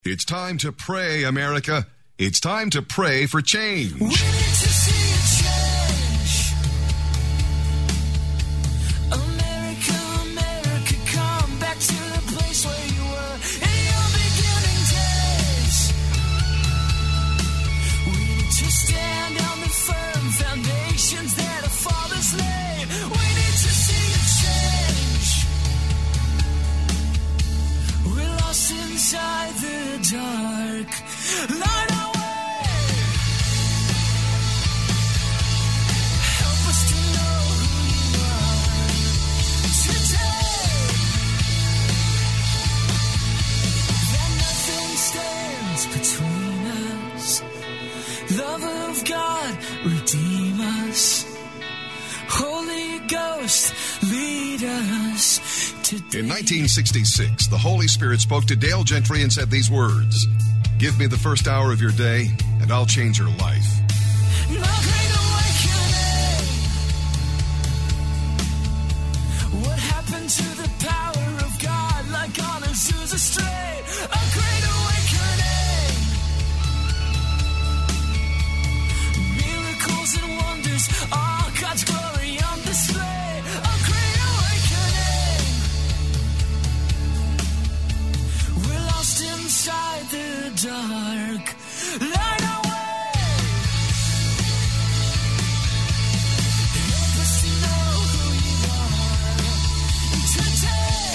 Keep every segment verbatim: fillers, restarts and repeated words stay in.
It's time to pray, America. It's time to pray for change. We need to see a change. America, America, come back to the place where you were in your beginning days. We need to stand on the firm foundations that our fathers laid. We need to see a change. We're lost inside the dark. Light our way. Help us to know who you are today. That nothing stands between us. Love of God, redeem us. Holy Ghost, lead us today. In nineteen sixty-six, the Holy Spirit spoke to Dale Gentry and said these words: "Give me the first hour of your day, and I'll change your life." No great awakening. What happened to the power of God, like on Azusa Strait? A great awakening. Miracles and wonders, all God's glory on display. A great awakening. We're lost inside the dark. Light our way. Help us to know who you are today.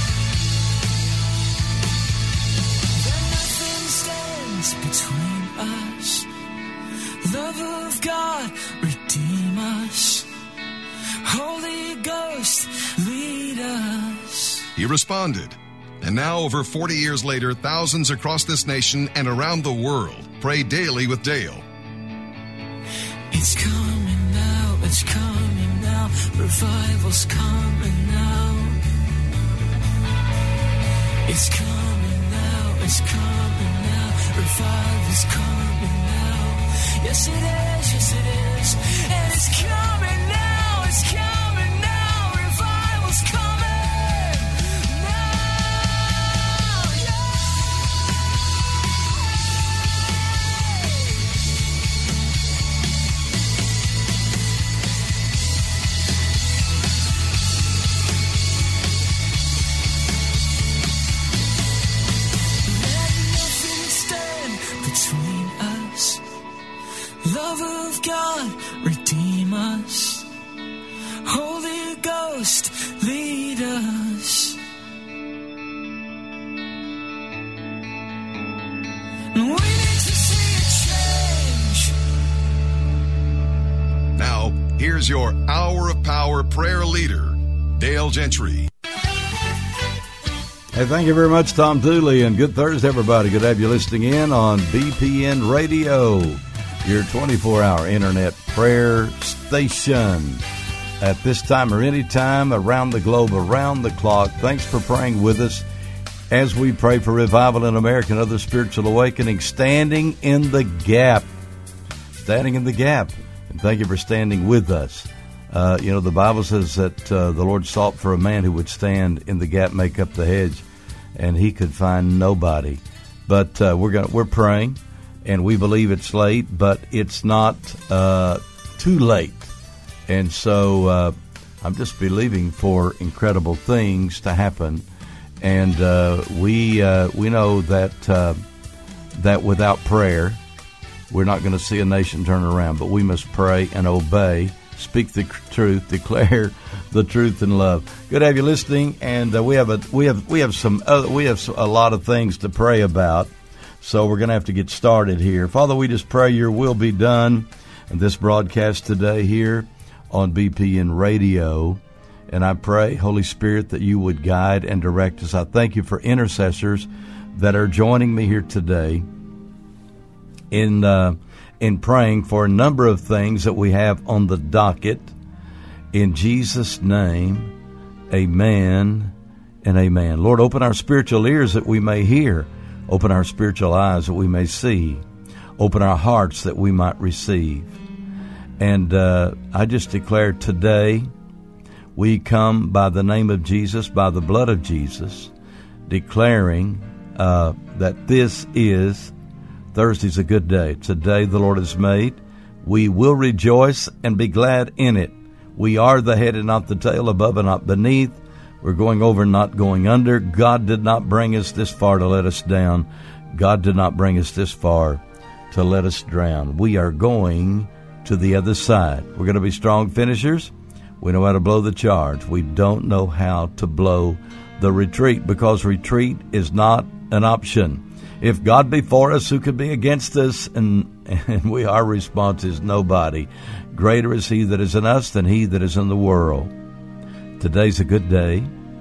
That nothing stands between us. Love of God, redeem us. Holy Ghost, lead us. He responded. And now, over forty years later, thousands across this nation and around the world pray daily with Dale. It's coming now, it's coming now, revival's coming now. It's coming now, it's coming now, revival's coming now. Yes it is, yes it is, and it's coming now, it's coming now, revival's coming. Love of God, redeem us. Holy Ghost, lead us. We need to see a change. Now, here's your Hour of Power prayer leader, Dale Gentry. Hey, thank you very much, Tom Dooley, and good Thursday, everybody. Good to have you listening in on B P N Radio, your twenty-four hour internet prayer station. At this time or any time around the globe, around the clock. Thanks for praying with us as we pray for revival in America and other spiritual awakening. Standing in the gap. Standing in the gap. And thank you for standing with us. Uh, you know, the Bible says that uh, the Lord sought for a man who would stand in the gap, make up the hedge, and he could find nobody. But uh, we're gonna, we're praying, and we believe it's late, but it's not uh, too late. And so uh, I'm just believing for incredible things to happen. And uh, we uh, we know that uh, that without prayer, we're not going to see a nation turn around. But we must pray and obey, speak the truth, declare the truth in love. Good to have you listening. And uh, we have a we have we have some other, we have a lot of things to pray about. So we're going to have to get started here. Father, we just pray your will be done in this broadcast today here on B P N Radio. And I pray, Holy Spirit, that you would guide and direct us. I thank you for intercessors that are joining me here today in uh, in praying for a number of things that we have on the docket. In Jesus' name, amen and amen. Lord, open our spiritual ears that we may hear. Open our spiritual eyes that we may see. Open our hearts that we might receive. And uh, I just declare today, we come by the name of Jesus, by the blood of Jesus, declaring uh, that this is, Thursday's a good day. It's a day the Lord has made. We will rejoice and be glad in it. We are the head and not the tail, above and not beneath. We're going over and not going under. God did not bring us this far to let us down. God did not bring us this far to let us drown. We are going to the other side. We're going to be strong finishers. We know how to blow the charge. We don't know how to blow the retreat, because retreat is not an option. If God be for us, who could be against us? And, and we, our response is nobody. Greater is he that is in us than he that is in the world. Today's a good day.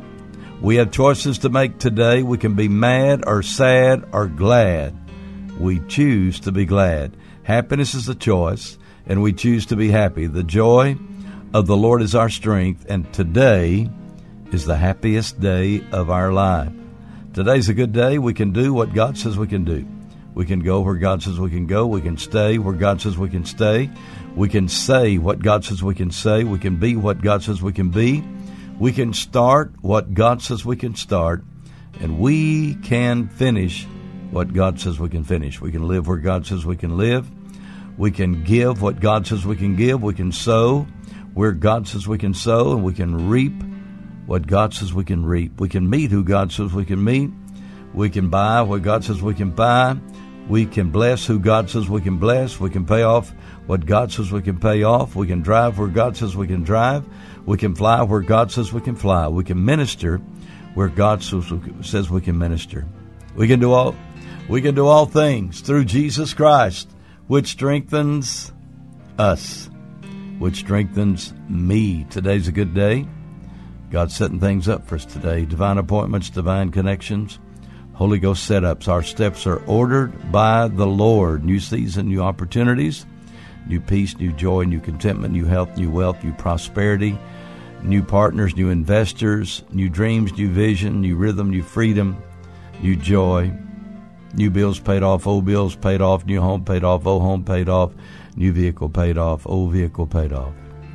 We have choices to make today. We can be mad or sad or glad. We choose to be glad. Happiness is a choice, and we choose to be happy. The joy of the Lord is our strength, and today is the happiest day of our life. Today's a good day. We can do what God says we can do. We can go where God says we can go. We can stay where God says we can stay. We can say what God says we can say. We can be what God says we can be. We can start what God says we can start. And we can finish what God says we can finish. We can live where God says we can live. We can give what God says we can give. We can sow where God says we can sow. And we can reap what God says we can reap. We can meet who God says we can meet. We can buy what God says we can buy. We can bless who God says we can bless. We can pay off what God says we can pay off. We can drive where God says we can drive. We can fly where God says we can fly. We can minister where God says we can minister. We can do all we can do all things through Jesus Christ, which strengthens us, which strengthens me. Today's a good day. God's setting things up for us today. Divine appointments, divine connections, Holy Ghost setups. Our steps are ordered by the Lord. New season, new opportunities, new peace, new joy, new contentment, new health, new wealth, new prosperity, new partners, new investors, new dreams, new vision, new rhythm, new freedom, new joy, new bills paid off, old bills paid off, new home paid off, old home paid off, new vehicle paid off, old vehicle paid off.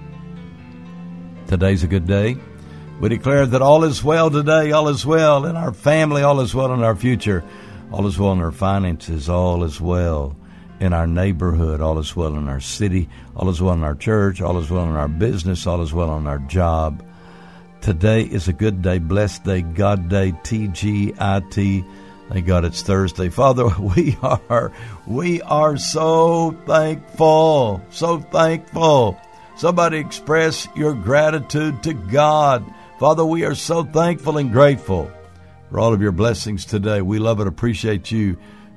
Today's a good day. We declare that all is well today, all is well in our family, all is well in our future, all is well in our finances, all is well in our neighborhood, all is well in our city, all is well in our church, all is well in our business, all is well on our job. Today is a good day, blessed day, God day, T G I T. Thank God it's Thursday. Father, we are, we are so thankful, so thankful. Somebody express your gratitude to God. Father, we are so thankful and grateful for all of your blessings today. We love and appreciate you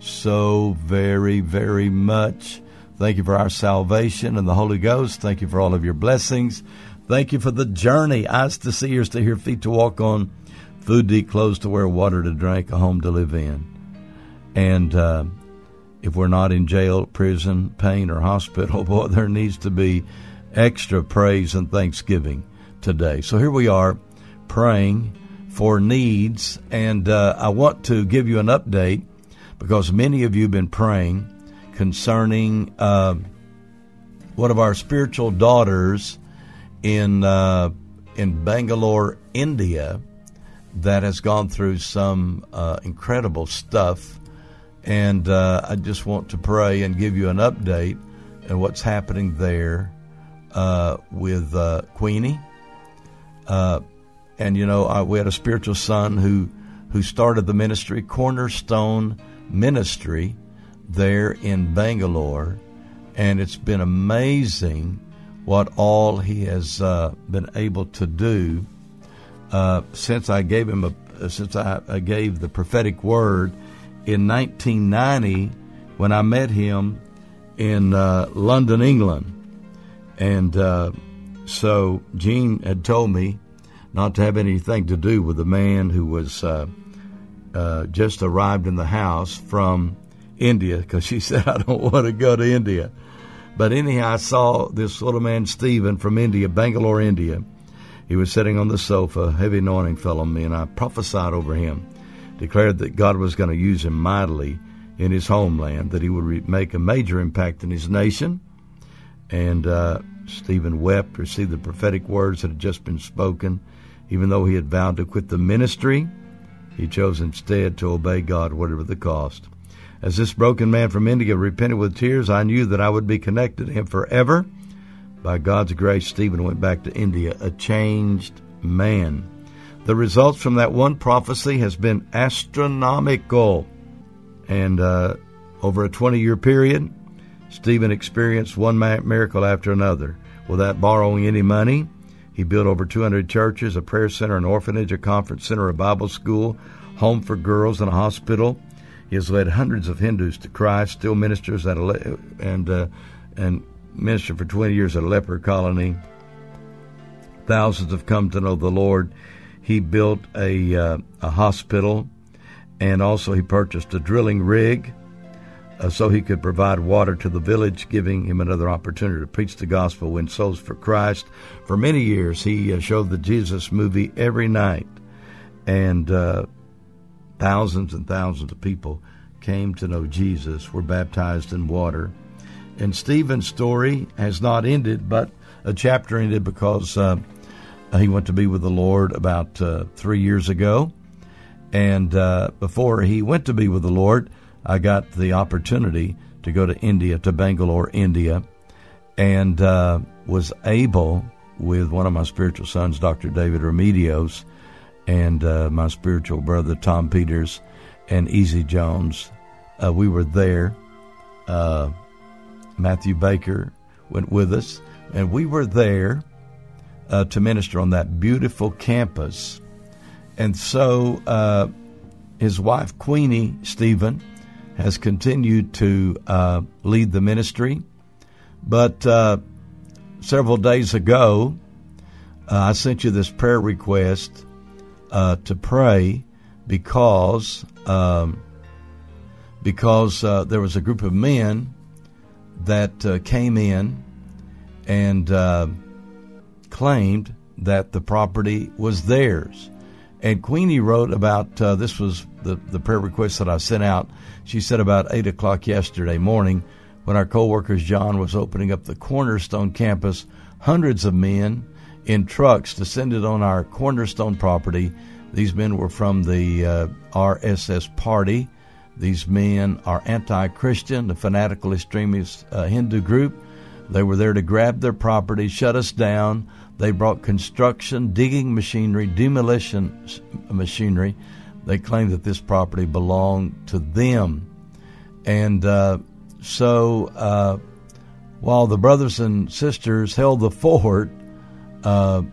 so very, very much. Thank you for our salvation and the Holy Ghost. Thank you for all of your blessings. Thank you for the journey, eyes to see, ears to hear, feet to walk on, food to eat, clothes to wear, water to drink, a home to live in. And uh, if we're not in jail, prison, pain, or hospital, boy, there needs to be extra praise and thanksgiving today. So here we are praying for needs, and uh, I want to give you an update because many of you have been praying concerning uh, one of our spiritual daughters in uh, in Bangalore, India, that has gone through some uh, incredible stuff, and uh, I just want to pray and give you an update on what's happening there uh, with uh, Queenie. Uh, and, you know, I, we had a spiritual son who, who started the ministry, Cornerstone Ministry, there in Bangalore. And it's been amazing what all he has uh, been able to do uh, since I gave him a, since I, I gave the prophetic word in nineteen ninety when I met him in uh, London, England. And uh, so Jean had told me not to have anything to do with the man who was uh, uh, just arrived in the house from India, because she said, I don't want to go to India. But anyhow, I saw this little man, Stephen, from India, Bangalore, India. He was sitting on the sofa. Heavy anointing fell on me, and I prophesied over him, declared that God was going to use him mightily in his homeland, that he would re- make a major impact in his nation. And uh, Stephen wept, received the prophetic words that had just been spoken, even though he had vowed to quit the ministry. He chose instead to obey God, whatever the cost. As this broken man from India repented with tears, I knew that I would be connected to him forever. By God's grace, Stephen went back to India, a changed man. The results from that one prophecy has been astronomical. And uh, over a twenty-year period, Stephen experienced one miracle after another. Without borrowing any money, he built over two hundred churches, a prayer center, an orphanage, a conference center, a Bible school, home for girls, and a hospital. He has led hundreds of Hindus to Christ, still ministers at a le- and uh, and ministered for twenty years at a leper colony. Thousands have come to know the Lord. He built a uh, a hospital, and also he purchased a drilling rig uh, so he could provide water to the village, giving him another opportunity to preach the gospel, win souls for Christ. For many years, he uh, showed the Jesus movie every night, and uh, thousands and thousands of people came to know Jesus, were baptized in water. And Stephen's story has not ended, but a chapter ended because uh, he went to be with the Lord about uh, three years ago. And uh, before he went to be with the Lord, I got the opportunity to go to India, to Bangalore, India, and uh, was able, with one of my spiritual sons, Doctor David Remedios, and uh, my spiritual brother, Tom Peters, and Easy Jones. Uh, we were there. Uh, Matthew Baker went with us, and we were there uh, to minister on that beautiful campus. And so uh, his wife, Queenie Stephen, has continued to uh, lead the ministry. But uh, several days ago, uh, I sent you this prayer request uh, to pray because um, because uh, there was a group of men that uh, came in and uh, claimed that the property was theirs. And Queenie wrote about, uh, this was the, the prayer request that I sent out. She said about eight o'clock yesterday morning, when our co-workers John was opening up the Cornerstone campus, hundreds of men in trucks descended on our Cornerstone property. These men were from the uh, R S S party. These men are anti-Christian, the fanatical extremist uh, Hindu group. They were there to grab their property, shut us down. They brought construction, digging machinery, demolition machinery. They claimed that this property belonged to them. And uh, so uh, while the brothers and sisters held the fort, uh,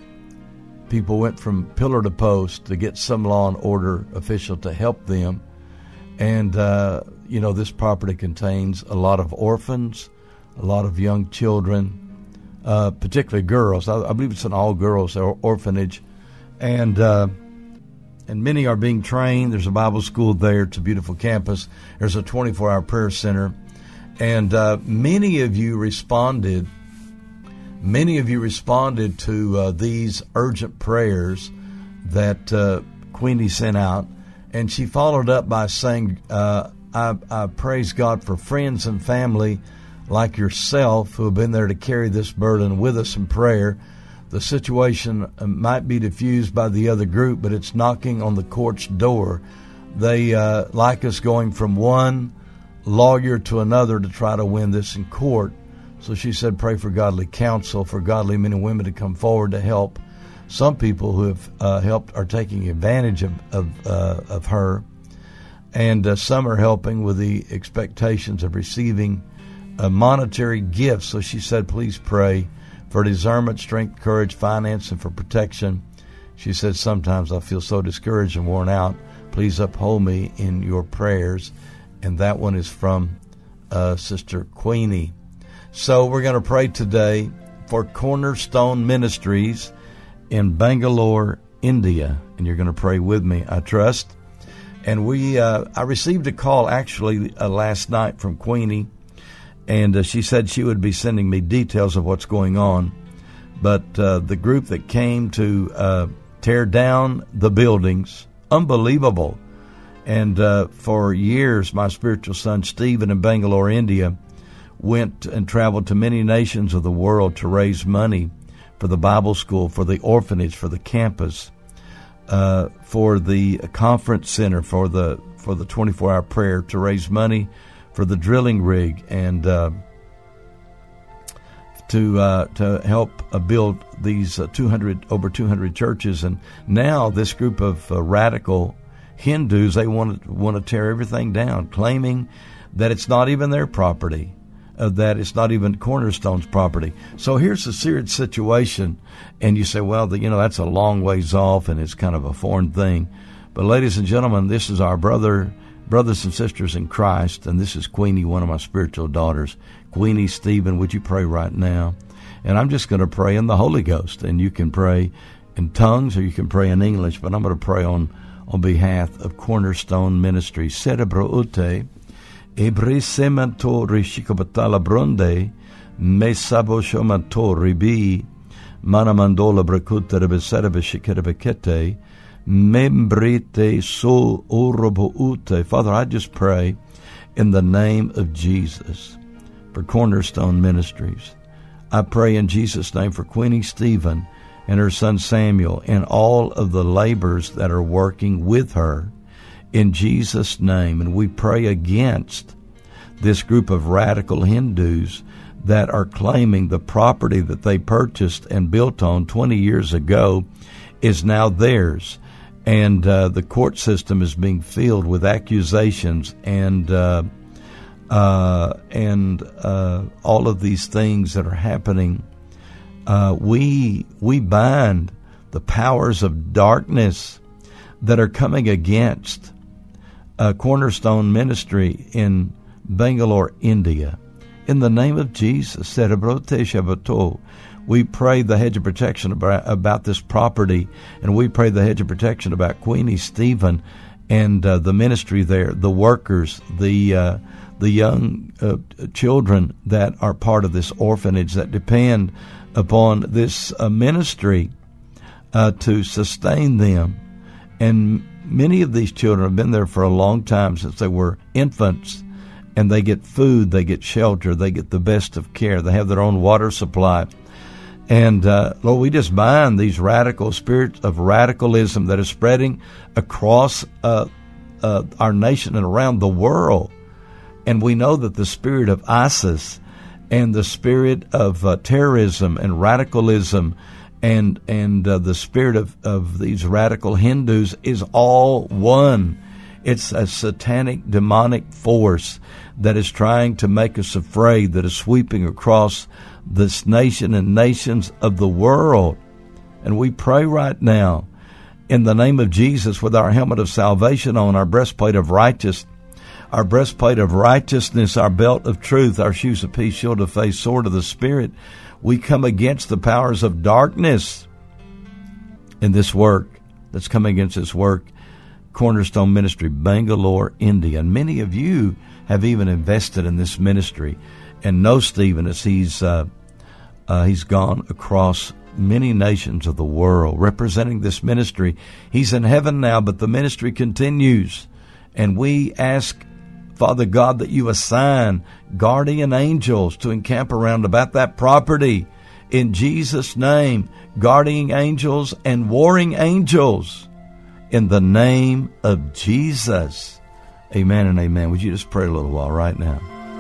people went from pillar to post to get some law and order official to help them. And, uh, you know, this property contains a lot of orphans, a lot of young children, uh, particularly girls. I, I believe it's an all-girls or orphanage. And uh, and many are being trained. There's a Bible school there. It's a beautiful campus. There's a twenty-four hour prayer center. And uh, many of you responded, many of you responded to uh, these urgent prayers that uh, Queenie sent out. And she followed up by saying, uh, I, I praise God for friends and family like yourself who have been there to carry this burden with us in prayer. The situation might be diffused by the other group, but it's knocking on the court's door. They uh, like us going from one lawyer to another to try to win this in court. So she said, pray for godly counsel, for godly men and women to come forward to help. Some people who have uh, helped are taking advantage of of, uh, of her, and uh, some are helping with the expectations of receiving uh, monetary gifts. So she said, please pray for discernment, strength, courage, finance, and for protection. She said, sometimes I feel so discouraged and worn out. Please uphold me in your prayers. And that one is from uh, Sister Queenie. So we're going to pray today for Cornerstone Ministries in Bangalore, India, and you're going to pray with me, I trust. And we, uh, I received a call actually uh, last night from Queenie, and uh, she said she would be sending me details of what's going on. But uh, the group that came to uh, tear down the buildings, unbelievable. And uh, for years, my spiritual son Stephen in Bangalore, India, went and traveled to many nations of the world to raise money for the Bible school, for the orphanage, for the campus. uh, for the conference center for the for the twenty-four hour prayer to raise money for the drilling rig and uh, to uh, to help uh, build these uh, two hundred over two hundred churches. And now this group of uh, radical Hindus, they want to want to tear everything down, claiming that it's not even their property, uh, that it's not even Cornerstone's property. So here's a serious situation, and you say, well, the, you know, that's a long ways off, and it's kind of a foreign thing. But ladies and gentlemen, this is our brother, brothers and sisters in Christ, and this is Queenie, one of my spiritual daughters. Queenie Stephen, would you pray right now? And I'm just going to pray in the Holy Ghost, and you can pray in tongues or you can pray in English, but I'm going to pray on on behalf of Cornerstone Ministry. Cerebro ute, ebri semanto rishikabatala bronde, me sabo shomanto ribi, manamandola brakuta rebesarebe shikerebekete, membrite so orobo ute. Father, I just pray in the name of Jesus for Cornerstone Ministries. I pray in Jesus' name for Queenie Stephen and her son Samuel and all of the laborers that are working with her in Jesus' name. And we pray against this group of radical Hindus that are claiming the property that they purchased and built on twenty years ago is now theirs. And uh, the court system is being filled with accusations and uh, uh, and uh, all of these things that are happening. Uh, we we bind the powers of darkness that are coming against uh, Cornerstone Ministry in Bangalore, India. In the name of Jesus, Cerebrote Shabato, we pray the hedge of protection about, about this property, and we pray the hedge of protection about Queenie Stephen and uh, the ministry there, the workers, the uh, the young uh, children that are part of this orphanage that depend upon this uh, ministry uh, to sustain them. And many of these children have been there for a long time, since they were infants, and they get food, they get shelter, they get the best of care, they have their own water supply. And uh, Lord, we just bind these radical spirits of radicalism that is spreading across uh, uh, our nation and around the world. And we know that the spirit of ISIS and the spirit of uh, terrorism and radicalism and and uh, the spirit of, of these radical Hindus is all one. It's a satanic, demonic force that is trying to make us afraid, that is sweeping across this nation and nations of the world. And we pray right now in the name of Jesus with our helmet of salvation on, our breastplate of righteousness, our breastplate of righteousness, our belt of truth, our shoes of peace, shield of faith, sword of the Spirit. We come against the powers of darkness in this work that's coming against this work, Cornerstone Ministry, Bangalore, India. And many of you have even invested in this ministry and know Stephen as he's uh, uh, he's gone across many nations of the world representing this ministry. He's in heaven now, but the ministry continues. And we ask, Father God, that you assign guardian angels to encamp around about that property. In Jesus' name, guardian angels and warring angels. In the name of Jesus. Amen and amen. Would you just pray a little while right now?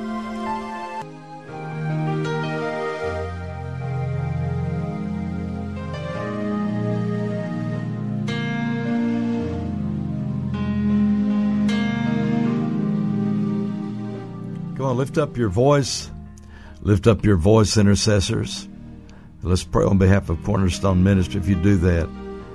Come on, lift up your voice. Lift up your voice, intercessors. Let's pray on behalf of Cornerstone Ministry if you do that.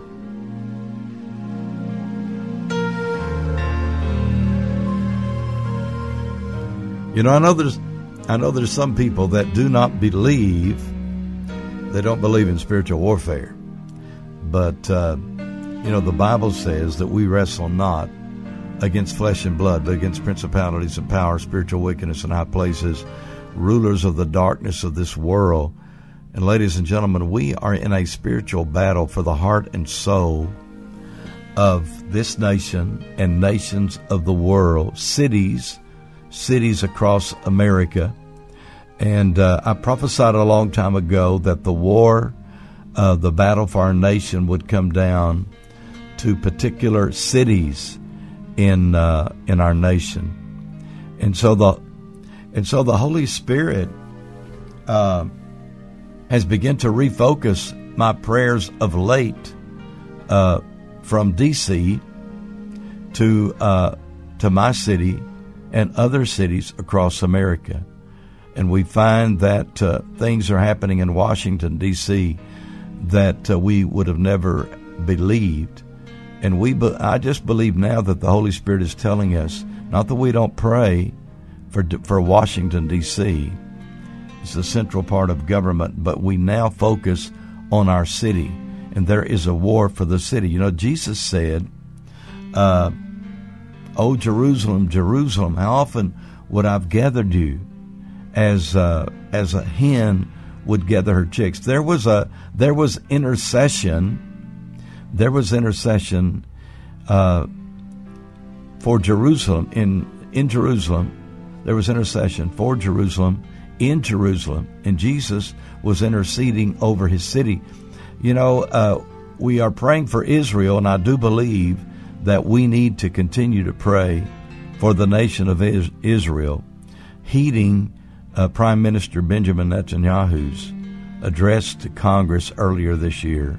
You know, I know there's I know there's some people that do not believe, they don't believe in spiritual warfare. But, uh, you know, the Bible says that we wrestle not against flesh and blood, but against principalities and powers, spiritual wickedness in high places, rulers of the darkness of this world. And ladies and gentlemen, we are in a spiritual battle for the heart and soul of this nation and nations of the world, cities, cities across America. And uh, I prophesied a long time ago that the war, uh, the battle for our nation would come down to particular cities in uh, in our nation, and so the and so the Holy Spirit uh, has begun to refocus my prayers of late uh, from D C to uh, to my city and other cities across America. And we find that uh, things are happening in Washington, D C that uh, we would have never believed. And we, be- I just believe now that the Holy Spirit is telling us, not that we don't pray for for Washington, D C It's the central part of government, but we now focus on our city. And there is a war for the city. You know, Jesus said, uh, "O Jerusalem, Jerusalem, how often would I've gathered you as uh, as a hen would gather her chicks." There was a there was intercession. There was intercession uh, for Jerusalem in in Jerusalem. There was intercession for Jerusalem in Jerusalem, and Jesus was interceding over his city. You know, uh, we are praying for Israel, and I do believe that we need to continue to pray for the nation of Israel, heeding uh, Prime Minister Benjamin Netanyahu's address to Congress earlier this year.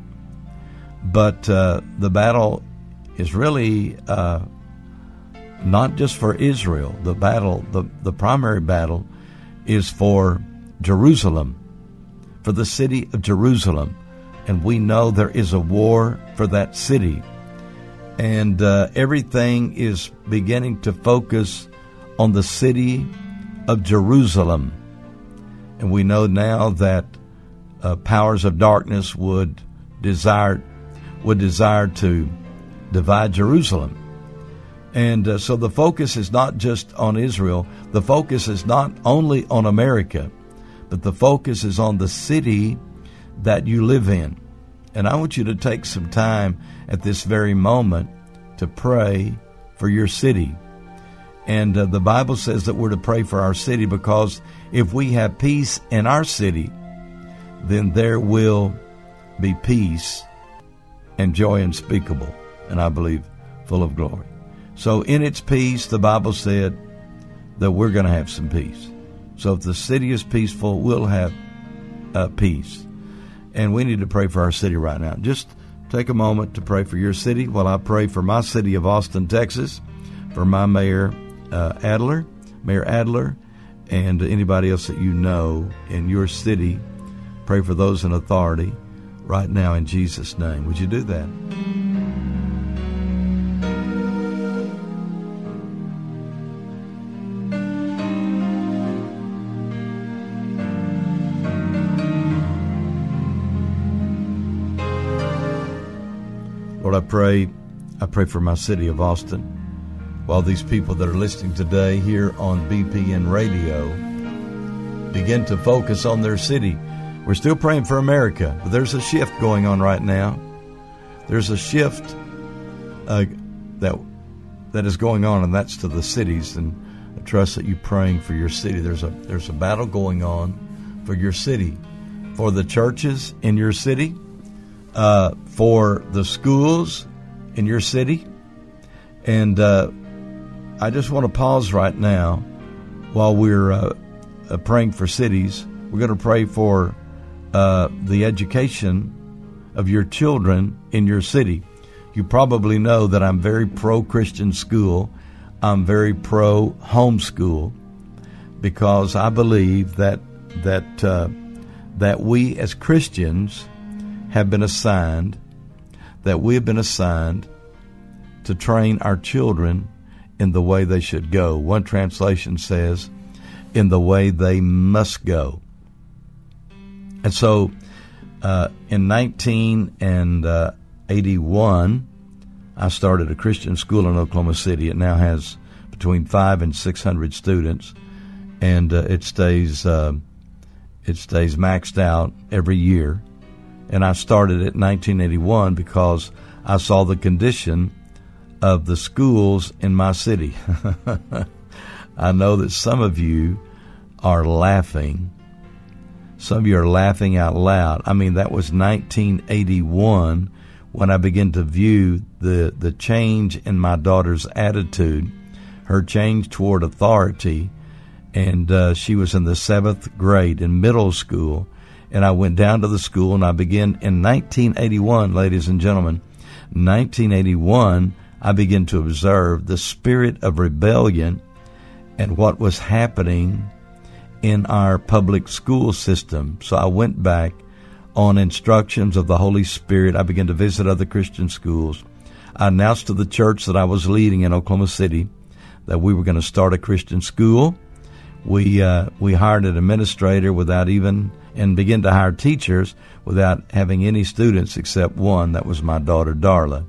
But uh, the battle is really uh, not just for Israel. The battle, the, the primary battle, is for Jerusalem, for the city of Jerusalem. And we know there is a war for that city. And uh, everything is beginning to focus on the city of Jerusalem. And we know now that uh, powers of darkness would desire would desire to divide Jerusalem. And uh, so the focus is not just on Israel. The focus is not only on America, but the focus is on the city that you live in. And I want you to take some time at this very moment to pray for your city. And uh, the Bible says that we're to pray for our city, because if we have peace in our city, then there will be peace and joy unspeakable, and I believe full of glory. So in its peace, the Bible said that we're going to have some peace. So if the city is peaceful, we'll have uh, peace. And we need to pray for our city right now. Just take a moment to pray for your city while I pray for my city of Austin, Texas, for my mayor, uh, Adler, Mayor Adler, and anybody else that you know in your city. Pray for those in authority right now in Jesus' name. Would you do that? Lord, I pray, I pray for my city of Austin. While these people that are listening today here on B P N Radio begin to focus on their city, we're still praying for America, but there's a shift going on right now. There's a shift uh, that that is going on, and that's to the cities. And I trust that you're praying for your city. There's a there's a battle going on for your city, for the churches in your city, uh, for the schools in your city. And uh, I just want to pause right now while we're uh, uh, praying for cities. We're going to pray for uh, the education of your children in your city. You probably know that I'm very pro-Christian school. I'm very pro-homeschool, because I believe that that uh, that we as Christians have been assigned, that we have been assigned to train our children in the way they should go. One translation says, in the way they must go. And so uh, in nineteen eighty-one, I started a Christian school in Oklahoma City. It now has between five and six hundred students, and uh, it stays uh, it stays maxed out every year. And I started it in nineteen eighty-one because I saw the condition of the schools in my city. I know that some of you are laughing. Some of you are laughing out loud. I mean, that was nineteen eighty-one when I began to view the, the change in my daughter's attitude, her change toward authority. And uh, she was in the seventh grade in middle school. And I went down to the school, and I began in nineteen eighty-one, ladies and gentlemen, nineteen eighty-one, I began to observe the spirit of rebellion and what was happening in our public school system. So I went back on instructions of the Holy Spirit. I began to visit other Christian schools. I announced to the church that I was leading in Oklahoma City that we were going to start a Christian school. We uh, we hired an administrator without even, and began to hire teachers without having any students except one. That was my daughter, Darla.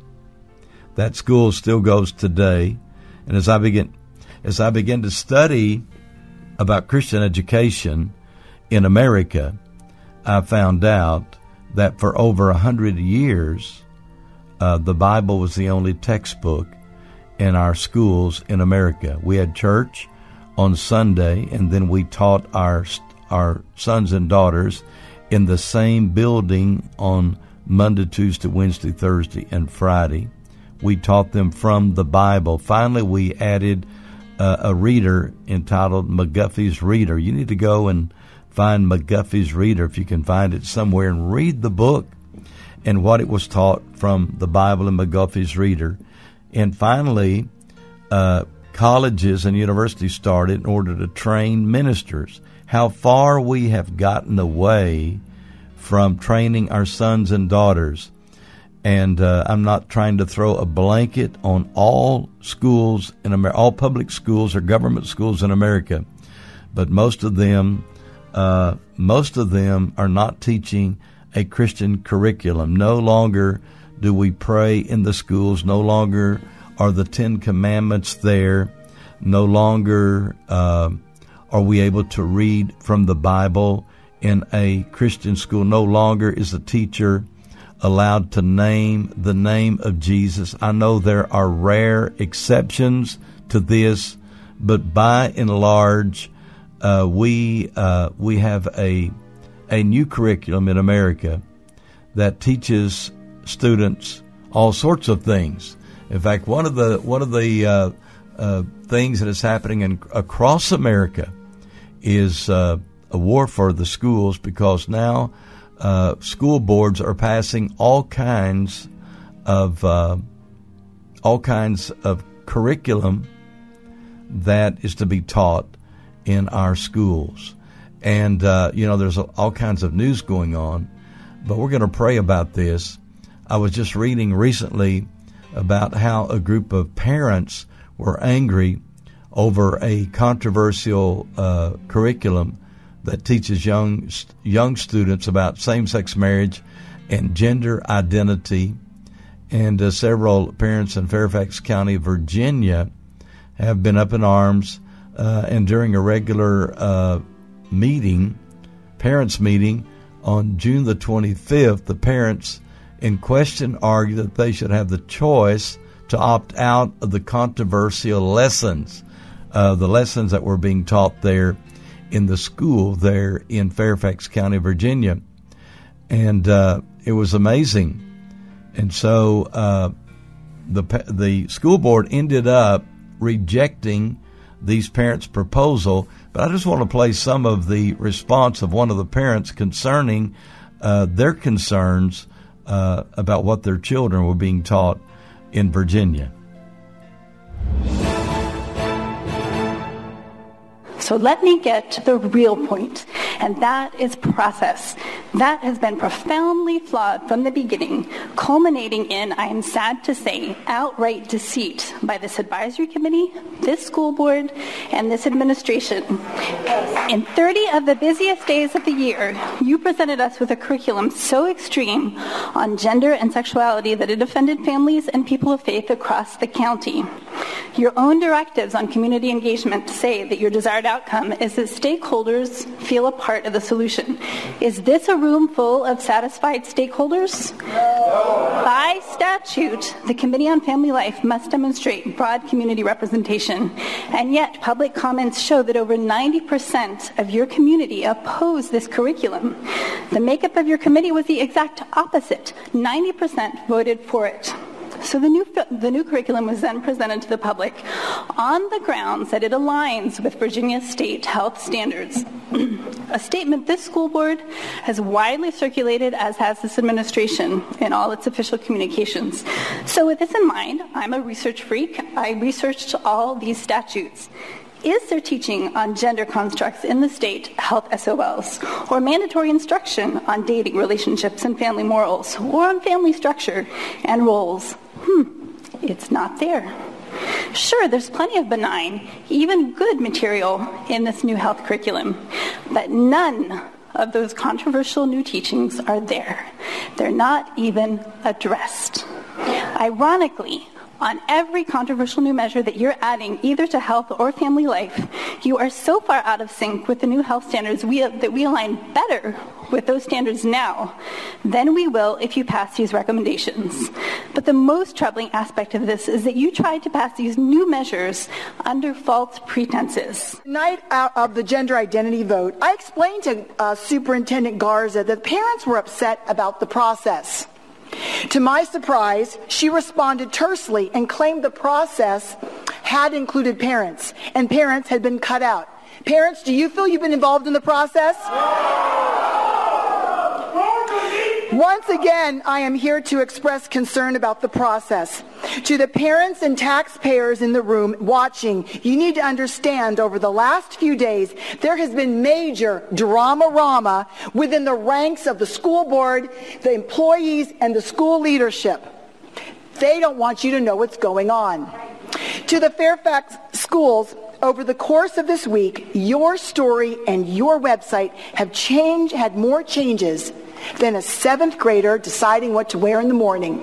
That school still goes today. And as I begin, as I began to study about Christian education in America, I found out that for over a hundred years, uh, the Bible was the only textbook in our schools in America. We had church on Sunday, and then we taught our our sons and daughters in the same building on Monday, Tuesday, Wednesday, Thursday, and Friday. We taught them from the Bible. Finally, we added uh, a reader entitled McGuffey's Reader. You need to go and find McGuffey's Reader, if you can find it somewhere, and read the book and what it was taught from the Bible and McGuffey's Reader. And finally, uh, colleges and universities started in order to train ministers. How far we have gotten away from training our sons and daughters. And uh, I'm not trying to throw a blanket on all schools in America, all public schools or government schools in America, but most of them, uh, most of them are not teaching a Christian curriculum. No longer do we pray in the schools. No longer are the Ten Commandments there. No longer uh, are we able to read from the Bible in a Christian school. No longer is a teacher allowed to name the name of Jesus. I know there are rare exceptions to this, but by and large, uh, we uh, we have a a new curriculum in America that teaches students all sorts of things. In fact, one of the one of the uh, uh, things that is happening in, across America is uh, a war for the schools, because now uh, school boards are passing all kinds of uh, all kinds of curriculum that is to be taught in our schools. And uh, you know, there's all kinds of news going on, but we're going to pray about this. I was just reading recently about how a group of parents were angry over a controversial uh, curriculum that teaches young young students about same-sex marriage and gender identity. And uh, several parents in Fairfax County, Virginia, have been up in arms. Uh, and during a regular uh, meeting, parents' meeting on June the twenty-fifth, the parents in question argued that they should have the choice to opt out of the controversial lessons, uh, the lessons that were being taught there in the school there in Fairfax County, Virginia. And uh, it was amazing. And so uh, the the school board ended up rejecting these parents' proposal. But I just want to play some of the response of one of the parents concerning uh, their concerns uh, about what their children were being taught in Virginia. So let me get to the real point, and that is process. That has been profoundly flawed from the beginning, culminating in, I am sad to say, outright deceit by this advisory committee, this school board, and this administration. In thirty of the busiest days of the year, you presented us with a curriculum so extreme on gender and sexuality that it offended families and people of faith across the county. Your own directives on community engagement say that your desired outcome is that stakeholders feel a part of the solution. Is this a room full of satisfied stakeholders? No. By statute, the Committee on Family Life must demonstrate broad community representation. And yet, public comments show that over ninety percent of your community oppose this curriculum. The makeup of your committee was the exact opposite. ninety percent voted for it. So the new the new curriculum was then presented to the public on the grounds that it aligns with Virginia state health standards. A statement this school board has widely circulated, as has this administration, in all its official communications. So with this in mind, I'm a research freak. I researched all these statutes. Is there teaching on gender constructs in the state health S O Ls, or mandatory instruction on dating, relationships, and family morals, or on family structure and roles? Hmm, it's not there. Sure, there's plenty of benign, even good material in this new health curriculum, but none of those controversial new teachings are there. They're not even addressed. Ironically, on every controversial new measure that you're adding, either to health or family life, you are so far out of sync with the new health standards we, that we align better with those standards now than we will if you pass these recommendations. But the most troubling aspect of this is that you tried to pass these new measures under false pretenses. The night out of the gender identity vote, I explained to uh, Superintendent Garza that parents were upset about the process. To my surprise, she responded tersely and claimed the process had included parents, and parents had been cut out. Parents, do you feel you've been involved in the process? Once again, I am here to express concern about the process. To the parents and taxpayers in the room watching, you need to understand over the last few days, there has been major drama-rama within the ranks of the school board, the employees, and the school leadership. They don't want you to know what's going on. To the Fairfax schools, over the course of this week, your story and your website have changed, had more changes than a seventh grader deciding what to wear in the morning.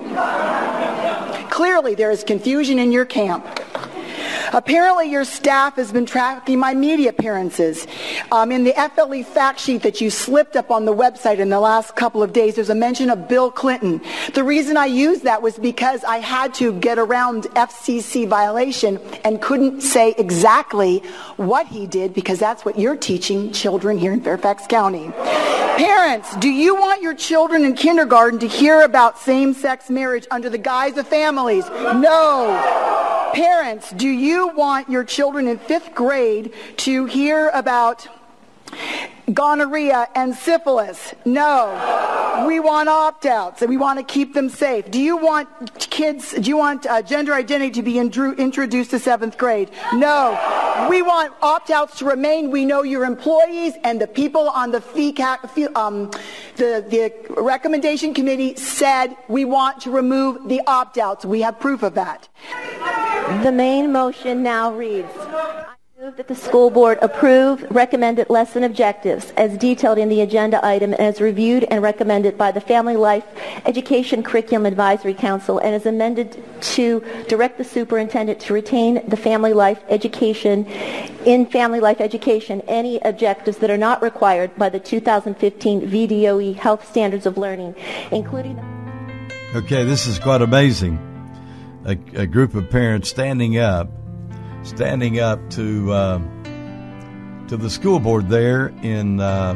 Clearly, there is confusion in your camp. Apparently, your staff has been tracking my media appearances. Um, in the F L E fact sheet that you slipped up on the website in the last couple of days, there's a mention of Bill Clinton. The reason I used that was because I had to get around F C C violation and couldn't say exactly what he did, because that's what you're teaching children here in Fairfax County. Parents, do you want your children in kindergarten to hear about same-sex marriage under the guise of families? No. Parents, do you want your children in fifth grade to hear about gonorrhea and syphilis? No. We want opt-outs, and we want to keep them safe. Do you want kids, do you want uh, gender identity to be indru- introduced to seventh grade? No. We want opt-outs to remain. We know your employees and the people on the fee ca- fee, um, the, the recommendation committee said we want to remove the opt-outs. We have proof of that. The main motion now reads, I move that the school board approve recommended lesson objectives as detailed in the agenda item and as reviewed and recommended by the Family Life Education Curriculum Advisory Council, and is amended to direct the superintendent to retain the Family Life Education in Family Life Education any objectives that are not required by the two thousand fifteen V D O E Health Standards of Learning, including... Okay, this is quite amazing. A, a group of parents standing up, standing up to uh, to the school board there in uh,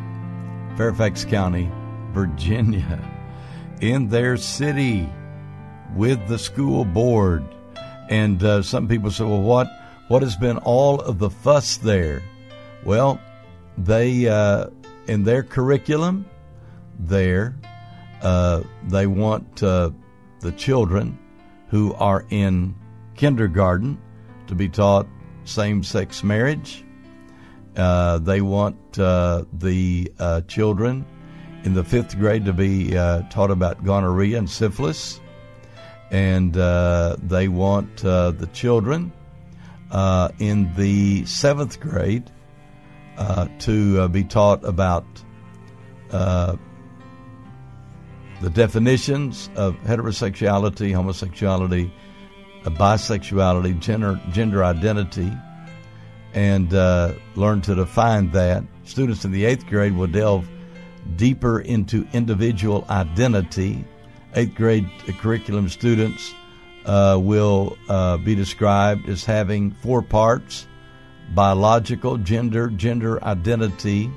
Fairfax County, Virginia, in their city with the school board. And uh, some people say, well, what what has been all of the fuss there? Well, they uh, in their curriculum there, uh, they want uh, the children who are in kindergarten to be taught same-sex marriage. Uh, they want uh, the uh, children in the fifth grade to be uh, taught about gonorrhea and syphilis. And uh, they want uh, the children uh, in the seventh grade uh, to uh, be taught about uh, the definitions of heterosexuality, homosexuality, bisexuality, gender, gender identity, and uh, learn to define that. Students in the eighth grade will delve deeper into individual identity. Eighth grade curriculum students uh, will uh, be described as having four parts: biological, gender, gender identity,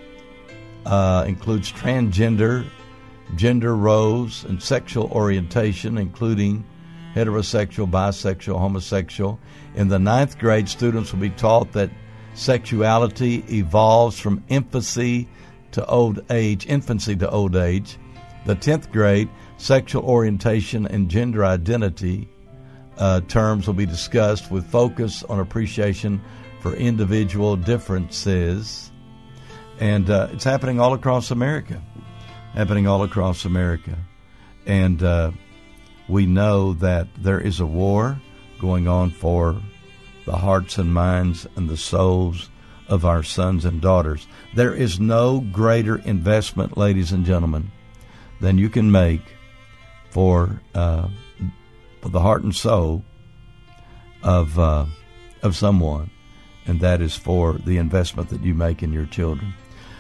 uh, includes transgender, gender roles, and sexual orientation, including heterosexual, bisexual, homosexual. In the ninth grade, students will be taught that sexuality evolves from infancy to old age, infancy to old age. The tenth grade, sexual orientation and gender identity uh, terms will be discussed with focus on appreciation for individual differences. And uh, it's happening all across America, happening all across America. And uh, we know that there is a war going on for the hearts and minds and the souls of our sons and daughters. There is no greater investment, ladies and gentlemen, than you can make for, uh, for the heart and soul of uh, of someone, and that is for the investment that you make in your children.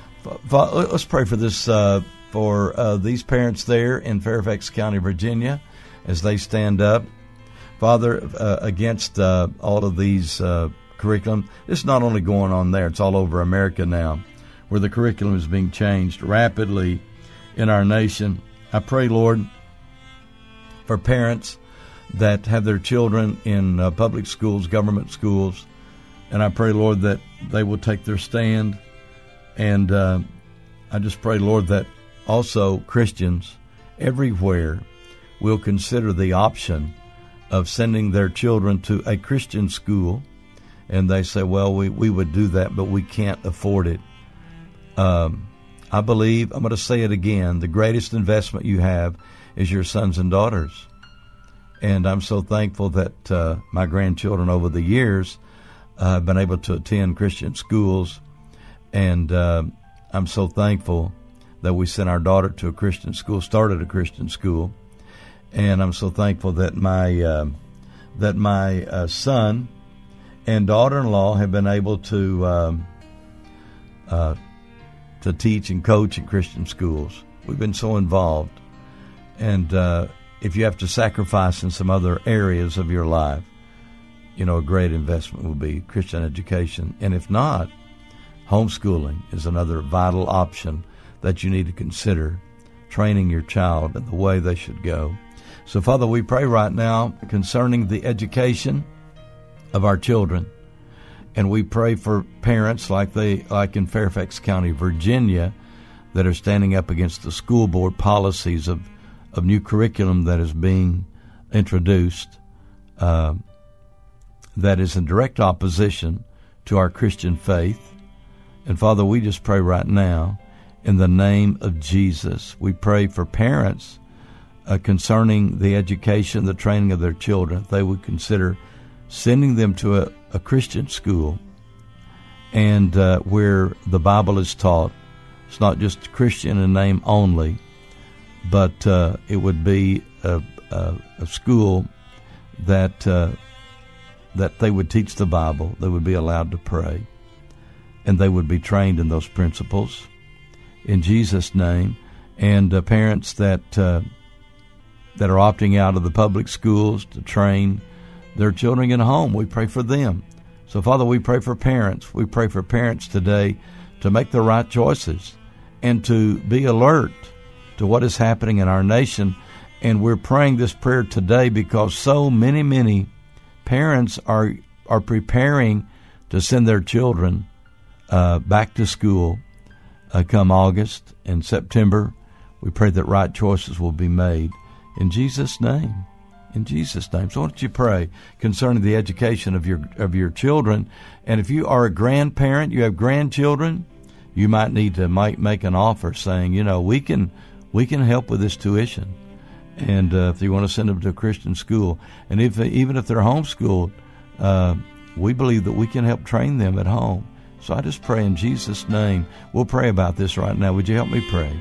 Let's pray for this, uh, for uh, these parents there in Fairfax County, Virginia, as they stand up, Father, uh, against uh, all of these uh, curriculum. It's not only going on there, it's all over America now, where the curriculum is being changed rapidly in our nation. I pray, Lord, for parents that have their children in uh, public schools, government schools, and I pray, Lord, that they will take their stand. And uh, I just pray, Lord, that also Christians everywhere will consider the option of sending their children to a Christian school. And they say, well, we, we would do that, but we can't afford it. Um, I believe, I'm going to say it again, the greatest investment you have is your sons and daughters. And I'm so thankful that uh, my grandchildren over the years uh, have been able to attend Christian schools. And uh, I'm so thankful that we sent our daughter to a Christian school, started a Christian school. And I'm so thankful that my uh, that my uh, son and daughter-in-law have been able to um, uh, to teach and coach in Christian schools. We've been so involved. And uh, if you have to sacrifice in some other areas of your life, you know, a great investment will be Christian education. And if not, homeschooling is another vital option that you need to consider, training your child in the way they should go. So, Father, we pray right now concerning the education of our children, and we pray for parents like they like in Fairfax County, Virginia, that are standing up against the school board policies of, of new curriculum that is being introduced uh, that is in direct opposition to our Christian faith. And, Father, we just pray right now in the name of Jesus. We pray for parents uh, concerning the education, the training of their children. They would consider sending them to a, a Christian school and uh, where the Bible is taught. It's not just Christian in name only, but uh, it would be a, a, a school that uh, that they would teach the Bible. They would be allowed to pray, and they would be trained in those principles in Jesus' name. And uh, parents that uh, that are opting out of the public schools to train their children in home, we pray for them. So, Father, we pray for parents. We pray for parents today to make the right choices and to be alert to what is happening in our nation. And we're praying this prayer today because so many, many parents are are preparing to send their children uh, back to school uh, come August and September. We pray that right choices will be made in Jesus' name. In Jesus' name. So why don't you pray concerning the education of your of your children? And if you are a grandparent, you have grandchildren, you might need to make, make an offer saying, you know, we can we can help with this tuition. And uh, if you want to send them to a Christian school, and if even if they're homeschooled, uh, we believe that we can help train them at home. So I just pray in Jesus' name. We'll pray about this right now. Would you help me pray?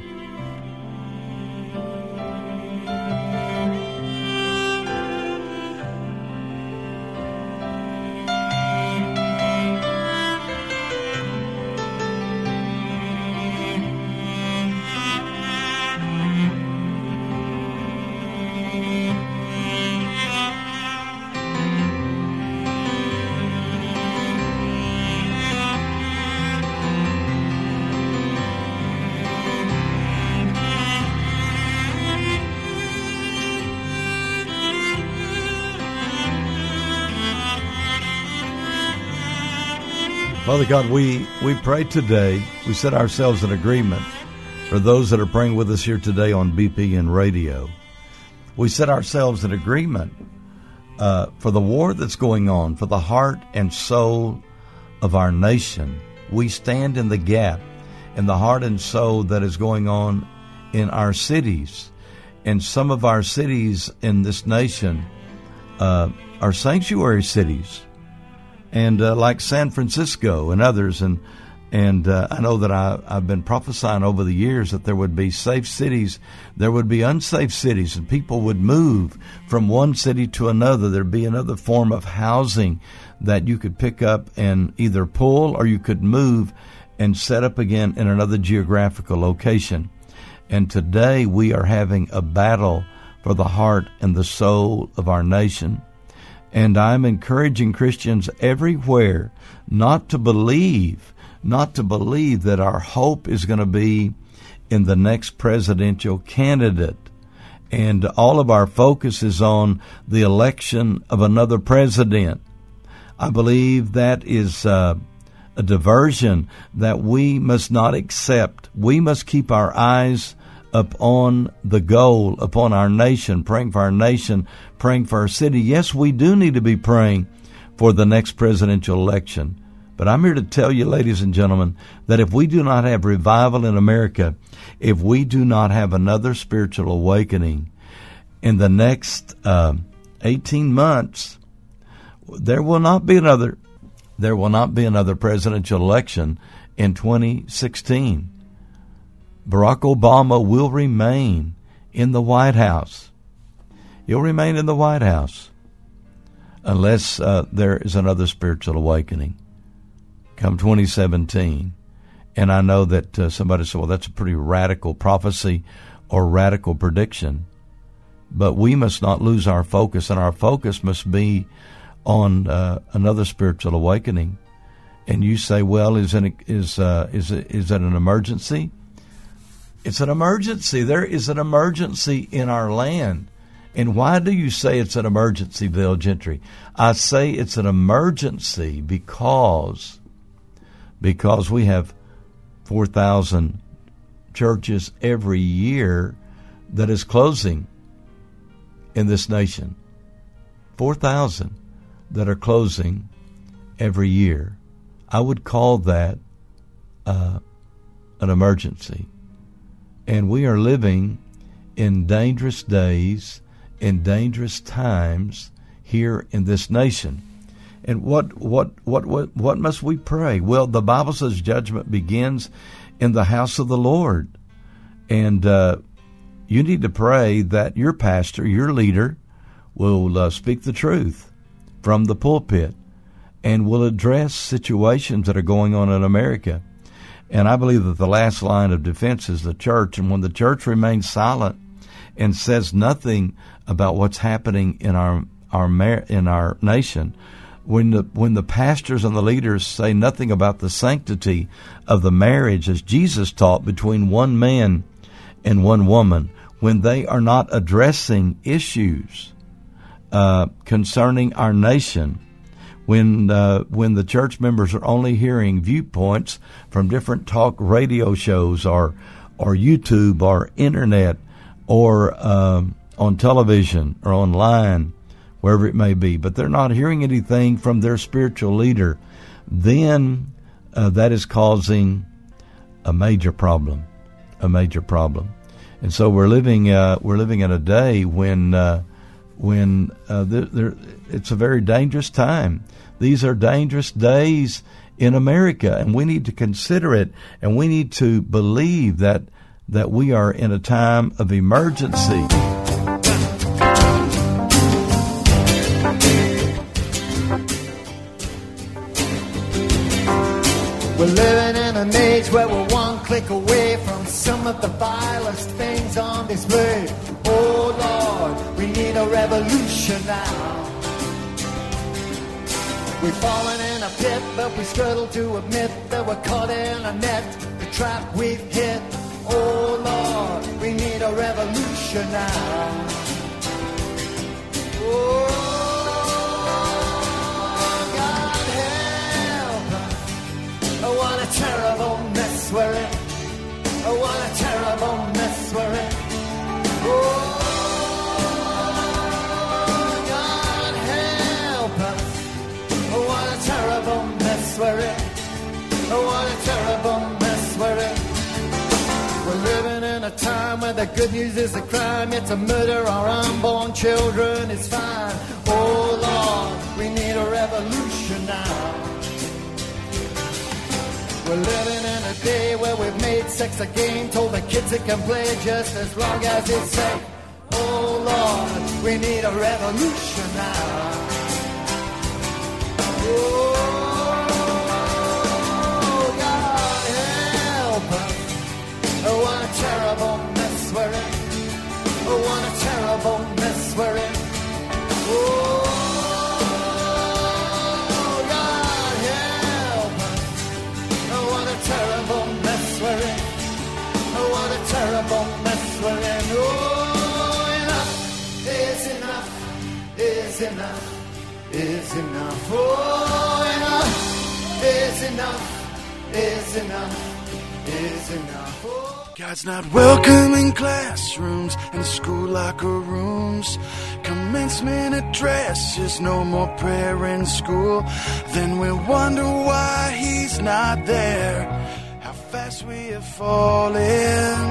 Father God, we, we pray today, we set ourselves in agreement for those that are praying with us here today on B P N Radio. We set ourselves in agreement uh, for the war that's going on, for the heart and soul of our nation. We stand in the gap in the heart and soul that is going on in our cities. And some of our cities in this nation uh, are sanctuary cities. And uh, like San Francisco and others, and and uh, I know that I, I've been prophesying over the years that there would be safe cities, there would be unsafe cities, and people would move from one city to another. There'd be another form of housing that you could pick up and either pull, or you could move and set up again in another geographical location. And today we are having a battle for the heart and the soul of our nation. And I'm encouraging Christians everywhere not to believe, not to believe that our hope is going to be in the next presidential candidate. And all of our focus is on the election of another president. I believe that is uh, a diversion that we must not accept. We must keep our eyes upon the goal, upon our nation, praying for our nation, praying for our city. Yes, we do need to be praying for the next presidential election. But I'm here to tell you, ladies and gentlemen, that if we do not have revival in America, if we do not have another spiritual awakening in the next uh, eighteen months, there will not be another, there will not be another presidential election in twenty sixteen. Barack Obama will remain in the White House. He'll remain in the White House unless uh, there is another spiritual awakening come twenty seventeen. And I know that uh, somebody said, well, that's a pretty radical prophecy or radical prediction. But we must not lose our focus, and our focus must be on uh, another spiritual awakening. And you say, well, is it, is, uh, is it, is it an emergency? It's an emergency. There is an emergency in our land. And why do you say it's an emergency, Dale Gentry? I say it's an emergency because, because we have four thousand churches every year that is closing in this nation. four thousand that are closing every year. I would call that uh, an emergency. And we are living in dangerous days, in dangerous times here in this nation. And what what what what what must we pray? Well, the Bible says judgment begins in the house of the Lord. And uh, you need to pray that your pastor, your leader, will uh, speak the truth from the pulpit and will address situations that are going on in America. And I believe that the last line of defense is the church. And when the church remains silent and says nothing about what's happening in our our in our nation, when the when the pastors and the leaders say nothing about the sanctity of the marriage as Jesus taught between one man and one woman, when they are not addressing issues uh, concerning our nation, when uh, when the church members are only hearing viewpoints from different talk radio shows or or YouTube or internet or um, on television or online, wherever it may be, but they're not hearing anything from their spiritual leader, then uh, that is causing a major problem, a major problem. And so we're living uh, we're living in a day when uh, when uh, there, there, it's a very dangerous time. These are dangerous days in America, and we need to consider it, and we need to believe that that we are in a time of emergency. We're living in an age where we're one click away from some of the vilest things on display. Oh Lord, we need a revolution now. We've fallen in a pit, but we struggle to admit that we're caught in a net, the trap we've hit. Oh Lord, we need a revolution now. Oh, God help us. Oh, what a terrible mess we're in. Oh, what a terrible mess we're in. Oh, God help us. Oh, what a terrible mess we're in. Oh, what a terrible mess we're in. We're living in a time where the good news is a crime, yet to murder our unborn children is fine. Oh, Lord, we need a revolution now. We're living in a day where we've made sex a game, told the kids it can play just as long as it's safe. Oh Lord, we need a revolution now. Oh, God help us. Oh, what a terrible mess we're in. Oh, what a terrible mess we're in. Oh, terrible mess we're in. Oh, what a terrible mess we're in. Oh, enough is enough, is enough, is enough. Oh, enough is enough, is enough, is enough. Oh. God's not welcome in classrooms and school locker rooms. Commencement addresses, no more prayer in school. Then we wonder why he's not there. How fast we have fallen.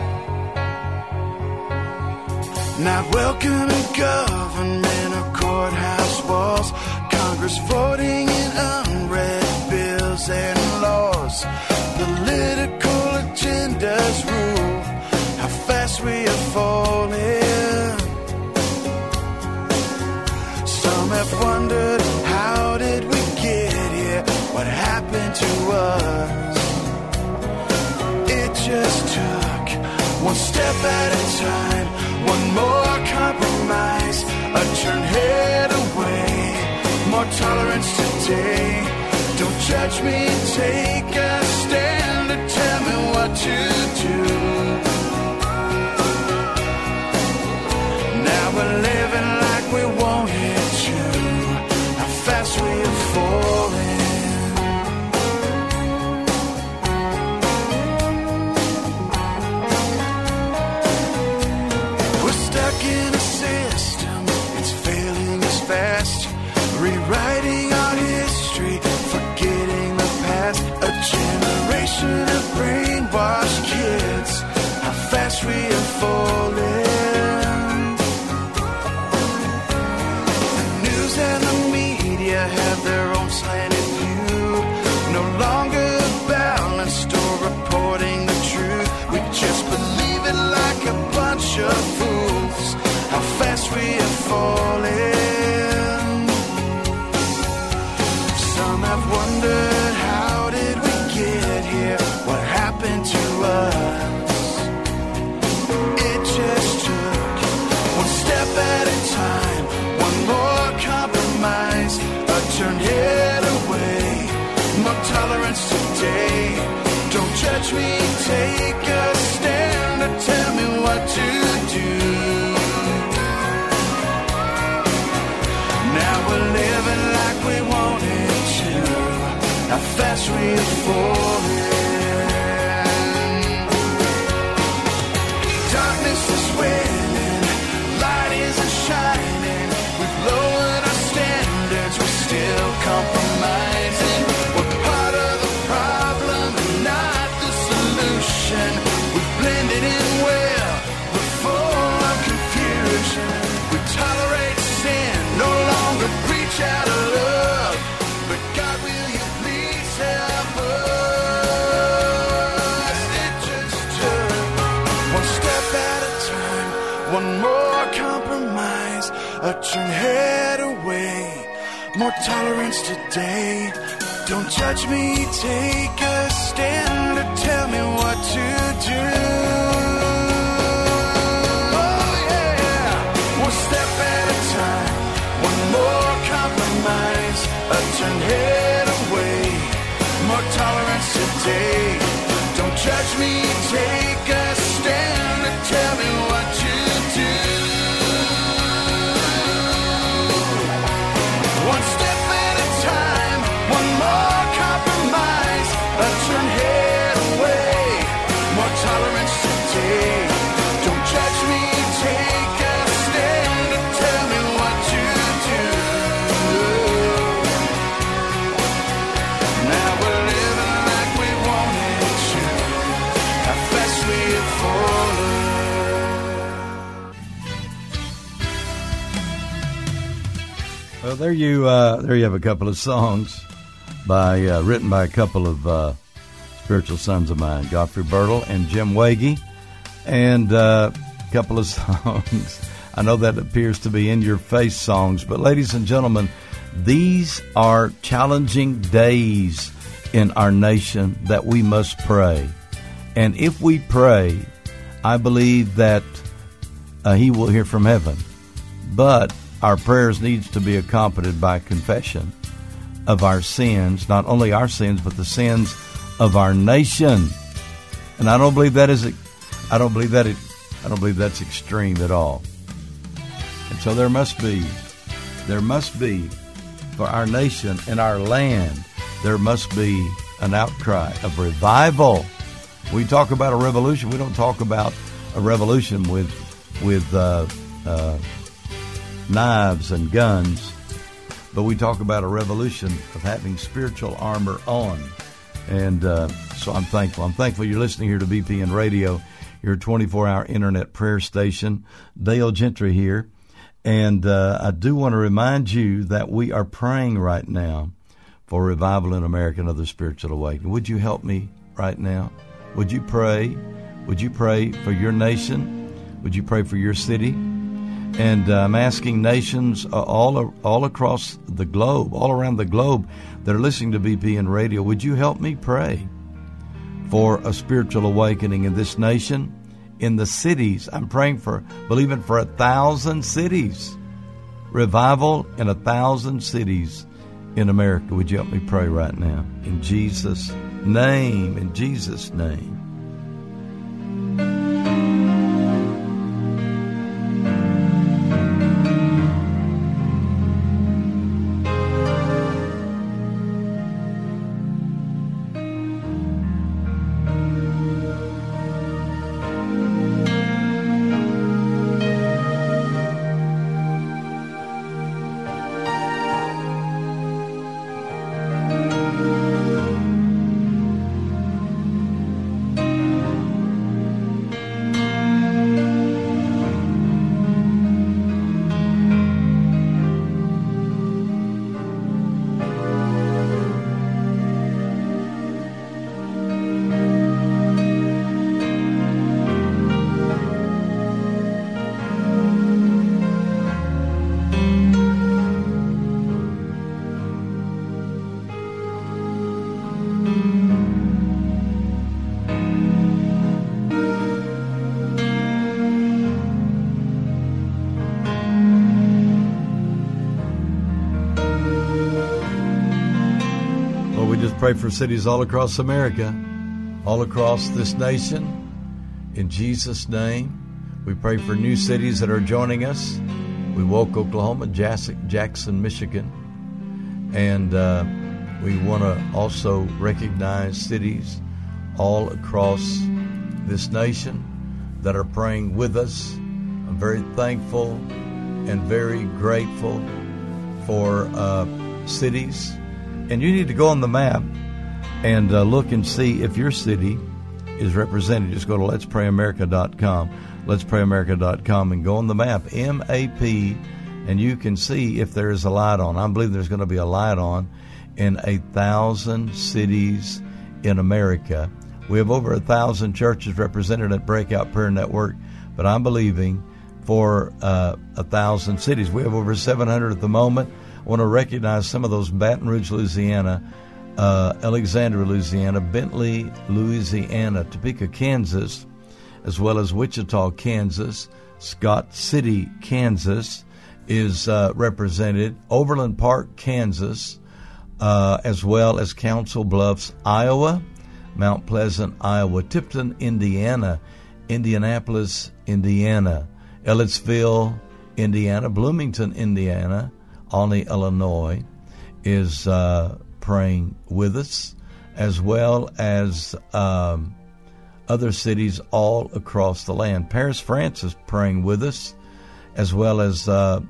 Not welcome in government or courthouse walls. Congress voting in unread bills and laws. Political agendas rule. How fast we have fallen. Some have wondered, how did we get here? What happened to us? It just took one step at a time, one more compromise, a turn head away, more tolerance today. Don't judge me, take a stand and tell me what to do. Now we're living like we wanted to. How fast we are falling. We're stuck in a system, it's failing us fast. Rewriting our history, forgetting the past. A generation of brainwashed kids. How fast we are falling. And the media have their own slanted view. No longer balanced or reporting the truth. We just believe it like a bunch of fools. How fast we are falling. Some have wondered, how did we get here? What happened to us? It just took one step at a time, one more compromise, a turn head away, more tolerance today. Don't judge me, take a stand and tell me what to do. Now we're living like we wanted to. How fast we are falling. Darkness is winning, light isn't shining. We've lowered our standards, we're still compromising. We're part of the problem and not the solution. We've blended in well, we're full of confusion. We tolerate sin, no longer preach out of love. But God, will you please help us? It just took one step at a time, one more compromise, a turn head away, more tolerance today. Don't judge me, take a stand or tell me what to do. Oh yeah, one step at a time, one more compromise, a turn head away, more tolerance today. Don't judge me, take a stand or tell me what to do. One step at a time, one more compromise, a Well, there you uh, there you have a couple of songs by uh, written by a couple of uh, spiritual sons of mine, Godfrey Birtle and Jim Wagey, and uh, a couple of songs. I know that appears to be in-your-face songs, but ladies and gentlemen, these are challenging days in our nation that we must pray. And if we pray, I believe that uh, He will hear from heaven. But our prayers needs to be accompanied by confession of our sins, not only our sins, but the sins of our nation. And I don't believe that is, I don't believe that it, I don't believe that's extreme at all. And so there must be, there must be for our nation and our land, there must be an outcry of revival. We talk about a revolution. We don't talk about a revolution with, with uh, uh, knives and guns, but we talk about a revolution of having spiritual armor on. And uh, so I'm thankful. I'm thankful you're listening here to B P N Radio, your twenty-four hour internet prayer station. Dale Gentry here. And uh, I do want to remind you that we are praying right now for revival in America and other spiritual awakening. Would you help me right now? Would you pray? Would you pray for your nation? Would you pray for your city? And uh, I'm asking nations uh, all all across the globe, all around the globe that are listening to B P N Radio, would you help me pray for a spiritual awakening in this nation, in the cities? I'm praying for, believing for a thousand cities, revival in a thousand cities in America. Would you help me pray right now? In Jesus' name, in Jesus' name. Pray for cities all across America, all across this nation. In Jesus' name, we pray for new cities that are joining us. We woke Oklahoma, Jackson, Michigan. And uh, we want to also recognize cities all across this nation that are praying with us. I'm very thankful and very grateful for uh, cities. And you need to go on the map and uh, look and see if your city is represented. Just go to lets pray america dot com, lets pray america dot com, and go on the map, M A P, and you can see if there is a light on. I believe there's going to be a light on in a thousand cities in America. We have over a thousand churches represented at Breakout Prayer Network, but I'm believing for uh, a thousand cities. We have over seven hundred at the moment. I want to recognize some of those: Baton Rouge, Louisiana, uh, Alexandria, Louisiana, Bentley, Louisiana, Topeka, Kansas, as well as Wichita, Kansas. Scott City, Kansas is uh, represented. Overland Park, Kansas, uh, as well as Council Bluffs, Iowa, Mount Pleasant, Iowa, Tipton, Indiana, Indianapolis, Indiana, Ellettsville, Indiana, Bloomington, Indiana, Olney, Illinois, is uh, praying with us, as well as um, other cities all across the land. Paris, France is praying with us, as well as uh,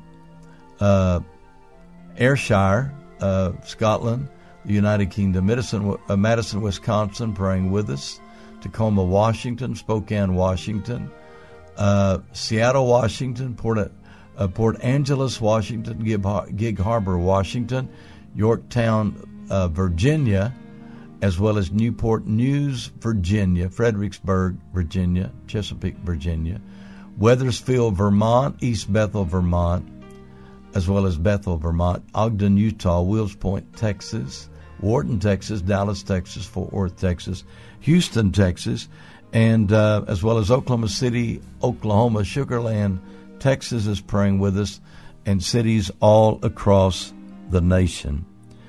uh, Ayrshire, uh, Scotland, the United Kingdom, Madison, uh, Madison, Wisconsin, praying with us, Tacoma, Washington, Spokane, Washington, uh, Seattle, Washington, Port uh, Port Angeles, Washington, Gig Harbor, Washington, Yorktown, uh, Virginia, as well as Newport News, Virginia, Fredericksburg, Virginia, Chesapeake, Virginia, Wethersfield, Vermont, East Bethel, Vermont, as well as Bethel, Vermont, Ogden, Utah, Wills Point, Texas, Wharton, Texas, Dallas, Texas, Fort Worth, Texas, Houston, Texas, and uh, as well as Oklahoma City, Oklahoma, Sugar Land, Texas is praying with us, and cities all across the nation.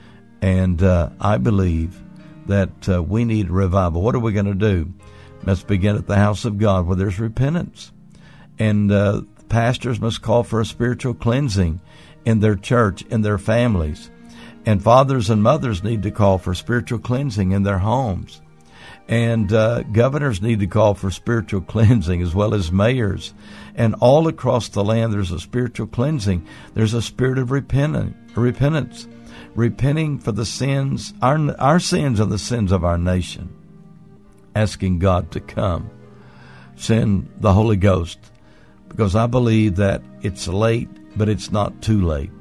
And uh, I believe that uh, we need revival. What are we going to do? Let's begin at the house of God where there's repentance. And uh, pastors must call for a spiritual cleansing in their church, in their families. And fathers and mothers need to call for spiritual cleansing in their homes. And uh, governors need to call for spiritual cleansing, as well as mayors. And all across the land, there's a spiritual cleansing. There's a spirit of repentance, repentance, repenting for the sins, our, our sins and the sins of our nation, asking God to come, send the Holy Ghost, because I believe that it's late, but it's not too late.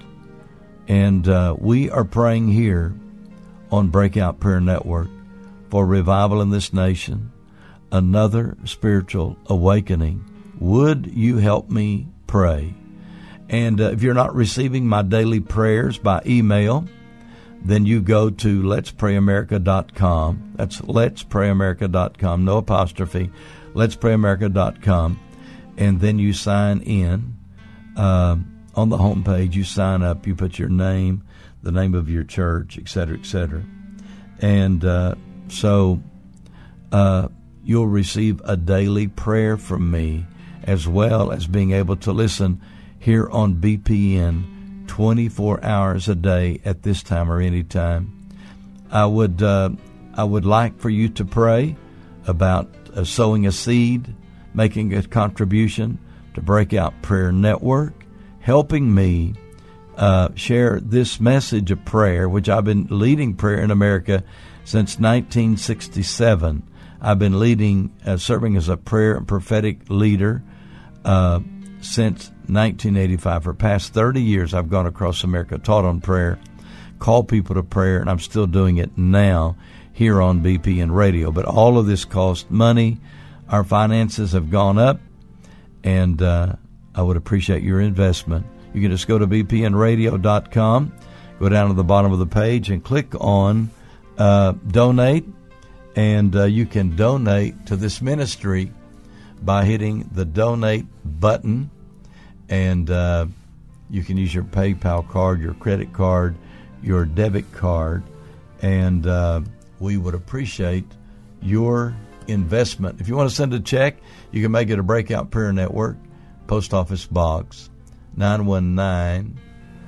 And uh, we are praying here on Breakout Prayer Network for revival in this nation, another spiritual awakening. Would you help me pray? And uh, if you're not receiving my daily prayers by email, then you go to lets pray america dot com. That's lets pray america dot com, no apostrophe, lets pray america dot com. And then you sign in. Uh, on the home page, you sign up, you put your name, the name of your church, et cetera, et cetera. And uh, so uh, you'll receive a daily prayer from me, as well as being able to listen here on B P N twenty-four hours a day at this time or any time. I would, uh, I would like for you to pray about uh, sowing a seed, making a contribution to Breakout Prayer Network, helping me uh, share this message of prayer, which I've been leading prayer in America since nineteen sixty-seven. I've been leading, uh, serving as a prayer and prophetic leader uh, since nineteen eighty-five. For the past thirty years, I've gone across America, taught on prayer, called people to prayer, and I'm still doing it now here on B P N Radio. But all of this costs money. Our finances have gone up, and uh, I would appreciate your investment. You can just go to b p n radio dot com, go down to the bottom of the page, and click on uh, Donate, and uh, you can donate to this ministry by hitting the Donate button, and uh, you can use your PayPal card, your credit card, your debit card, and uh, we would appreciate your investment. If you want to send a check, you can make it a Breakout Prayer Network, Post Office Box nine one nine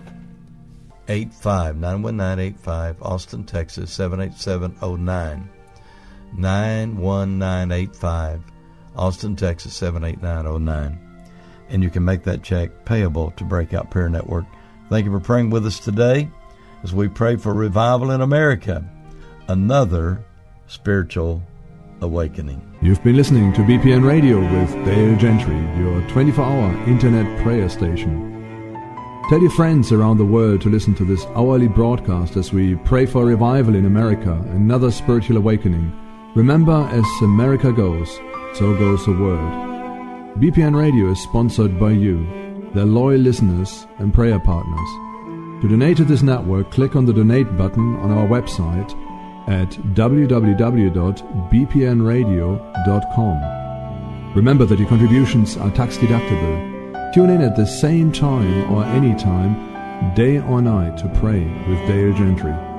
eight five, nine one nine eight five, Austin, Texas seven eight seven oh nine, nine one nine eight five, Austin, Texas seven eight nine oh nine, and you can make that check payable to Breakout Prayer Network. Thank you for praying with us today as we pray for revival in America, another spiritual awakening. You've been listening to B P N Radio with Dale Gentry, your twenty-four hour internet prayer station. Tell your friends around the world to listen to this hourly broadcast as we pray for revival in America, another spiritual awakening. Remember, as America goes, so goes the world. B P N Radio is sponsored by you, their loyal listeners and prayer partners. To donate to this network, click on the donate button on our website at w w w dot b p n radio dot com. Remember that your contributions are tax deductible. Tune in at the same time or any time, day or night, to pray with Dale Gentry.